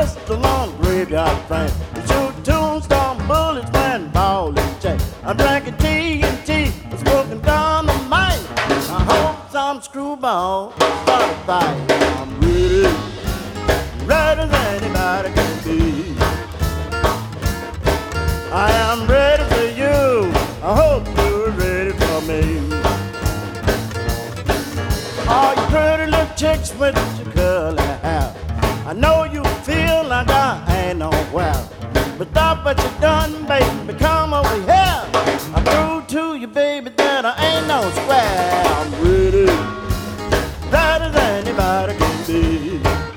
pistol on graveyard frame. You shoot tombstone bullets when ball and chain. I'm drinking TNT, I'm smoking dynamite. I hope some screwball start a fight. I'm ready, ready as anybody can be. I am ready for you, I hope you're ready for me. All you pretty little chicks with your curly hair, I know you feel like I ain't nowhere, but stop what you done, baby, come over here. I prove to you, baby, that I ain't no square. I'm ready, ready as anybody can be.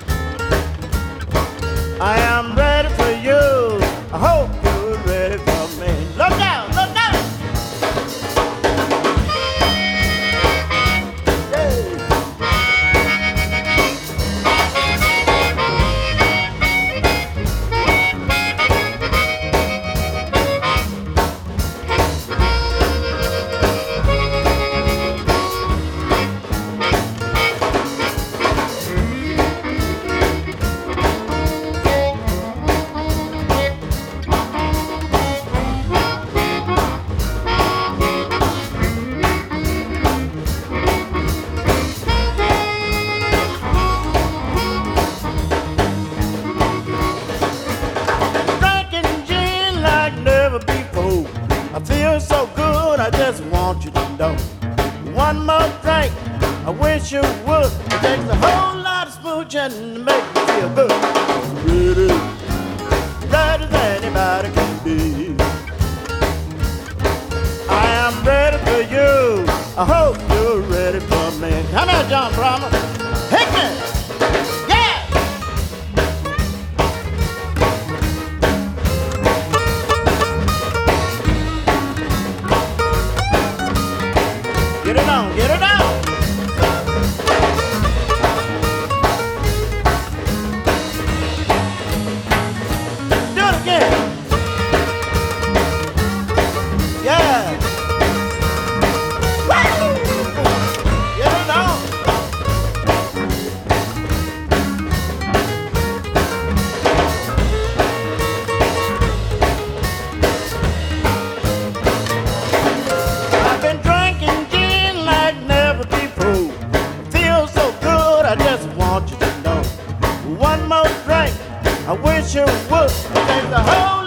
I am ready for you, I hope you're ready for me. Look out, look out! I feel so good, I just want you to know. One more drink, I wish you would. It takes a whole lot of smooching to make me feel good. Ready, ready as anybody can be. I am ready for you, I hope you're ready for me. Come here, John Brahma. Hickman! Get it on, get it on. Do it again. Yeah. Woo! Get it on. I've been drinking I just want you to know. One more drink, I wish you would. It takes a whole